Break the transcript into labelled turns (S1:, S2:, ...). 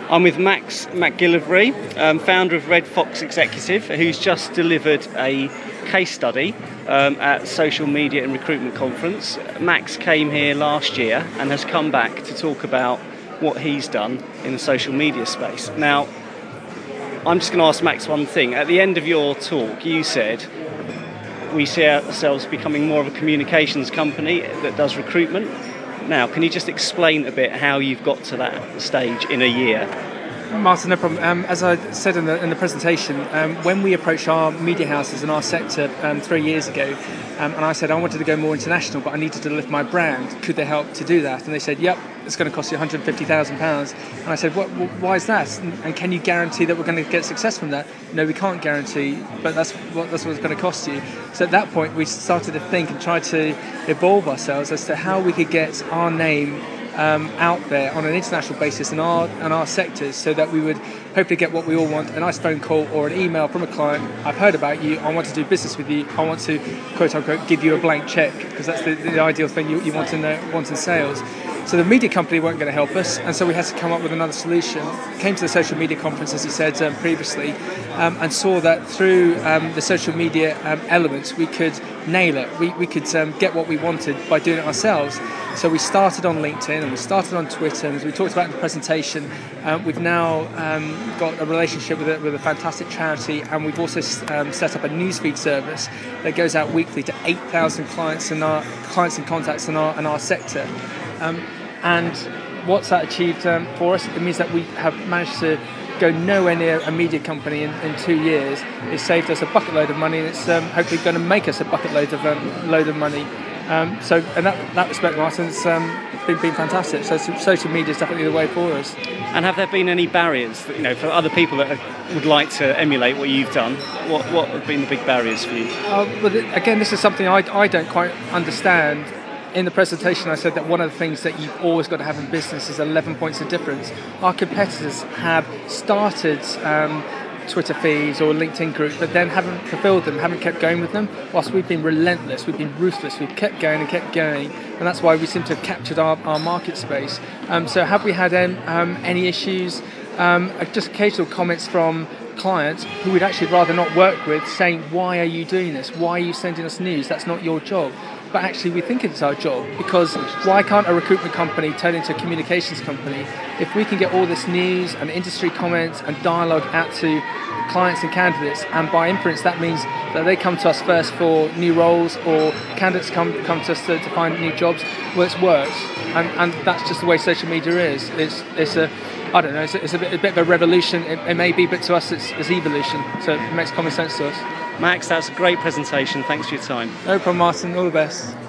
S1: I'm with Max McGillivray, founder of Red Fox Executive, who's just delivered a case study at Social Media and Recruitment Conference. Max came here last year and has come back to talk about what he's done in the social media space. Now, I'm just going to ask Max one thing. At the end of your talk, you said we see ourselves becoming more of a communications company that does recruitment. Now, can you just explain a bit how you've got to that stage in a year?
S2: Martin, no problem. As I said in the presentation, when we approached our media houses in our sector 3 years ago, and I said I wanted to go more international, but I needed to lift my brand, could they help to do that? And they said, yep, it's going to cost you £150,000. And I said, why is that? And can you guarantee that we're going to get success from that? No, we can't guarantee, but that's what it's going to cost you. So at that point, we started to think and try to evolve ourselves as to how we could get our name out there on an international basis in our sectors, so that we would hopefully get what we all want: a nice phone call or an email from a client. I've heard about you, I want to do business with you, I want to quote unquote give you a blank check, because that's the ideal thing you want in sales. So the media company weren't going to help us, and so we had to come up with another solution. Came to the social media conference, as you said previously, and saw that through the social media elements we could nail it. We could get what we wanted by doing it ourselves. So we started on LinkedIn and we started on Twitter, and as we talked about in the presentation, we've now got a relationship with a fantastic charity, and we've also set up a newsfeed service that goes out weekly to 8,000 clients and contacts in our sector. And what's that achieved for us? It means that we have managed to go nowhere near a media company in 2 years. It's saved us a bucket load of money, and it's hopefully going to make us a bucket load of money. So in that respect, Martin, it's been fantastic. So social media is definitely the way for us.
S1: And have there been any barriers for other people that would like to emulate what you've done? What have been the big barriers for you?
S2: But again, this is something I don't quite understand. In the presentation, I said that one of the things that you've always got to have in business is 11 points of difference. Our competitors have started Twitter feeds or LinkedIn groups, but then haven't fulfilled them, haven't kept going with them, whilst we've been relentless, we've been ruthless, we've kept going, and that's why we seem to have captured our market space. So have we had any issues? Just occasional comments from clients who we'd actually rather not work with, saying, why are you doing this? Why are you sending us news? That's not your job. But actually we think it's our job, because why can't a recruitment company turn into a communications company? If we can get all this news and industry comments and dialogue out to clients and candidates, and by inference that means that they come to us first for new roles, or candidates come to us to find new jobs, well, it's worked. And that's just the way social media is. It's a bit of a revolution, it may be, but to us it's evolution, so it makes common sense to us.
S1: Max, that's a great presentation. Thanks for your time.
S2: No problem, Martin. All the best.